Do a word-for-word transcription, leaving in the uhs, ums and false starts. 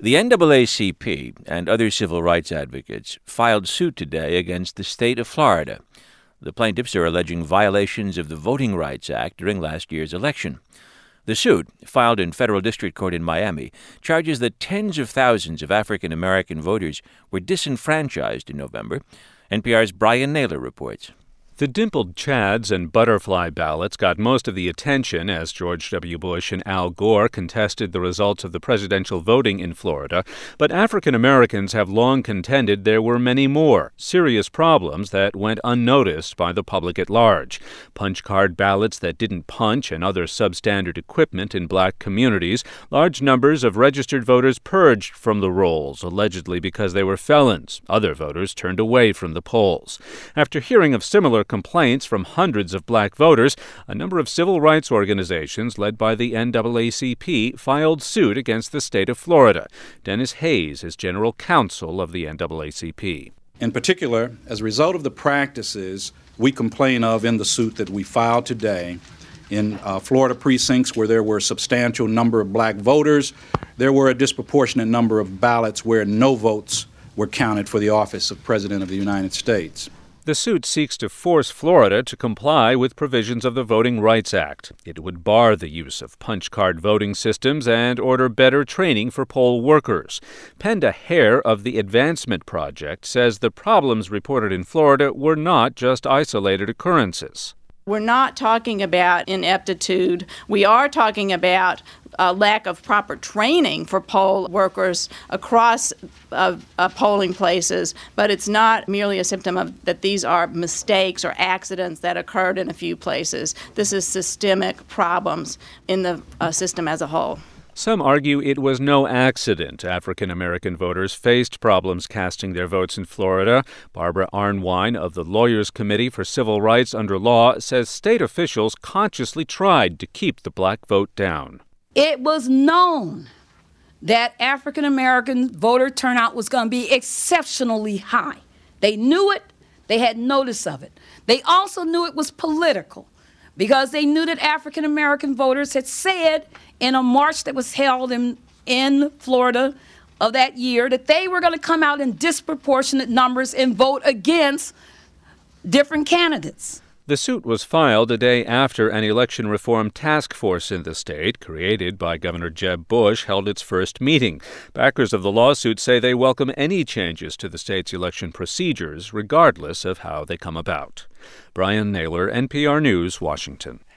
The N double A C P and other civil rights advocates filed suit today against the state of Florida. The plaintiffs are alleging violations of the Voting Rights Act during last year's election. The suit, filed in federal district court in Miami, charges that tens of thousands of African American voters were disenfranchised in November. N P R's Brian Naylor reports. The dimpled chads and butterfly ballots got most of the attention as George W. Bush and Al Gore contested the results of the presidential voting in Florida, but African Americans have long contended there were many more serious problems that went unnoticed by the public at large. Punch card ballots that didn't punch and other substandard equipment in black communities, large numbers of registered voters purged from the rolls, allegedly because they were felons. Other voters turned away from the polls. After hearing of similar complaints from hundreds of black voters, a number of civil rights organizations led by the N double A C P filed suit against the state of Florida. Dennis Hayes is general counsel of the N double A C P. In particular, as a result of the practices we complain of in the suit that we filed today, in uh, Florida precincts where there were a substantial number of black voters, there were a disproportionate number of ballots where no votes were counted for the office of President of the United States. The suit seeks to force Florida to comply with provisions of the Voting Rights Act. It would bar the use of punch card voting systems and order better training for poll workers. Penda Hare of the Advancement Project says the problems reported in Florida were not just isolated occurrences. We're not talking about ineptitude. We are talking about a lack of proper training for poll workers across uh, uh, polling places, but it's not merely a symptom of that these are mistakes or accidents that occurred in a few places. This is systemic problems in the uh, system as a whole. Some argue it was no accident African American voters faced problems casting their votes in Florida. Barbara Arnwine of the Lawyers Committee for Civil Rights Under Law says state officials consciously tried to keep the black vote down. It was known that African American voter turnout was going to be exceptionally high. They knew it. They had notice of it. They also knew it was political, because they knew that African American voters had said in a march that was held in, in Florida of that year that they were going to come out in disproportionate numbers and vote against different candidates. The suit was filed a day after an election reform task force in the state, created by Governor Jeb Bush, held its first meeting. Backers of the lawsuit say they welcome any changes to the state's election procedures, regardless of how they come about. Brian Naylor, N P R News, Washington.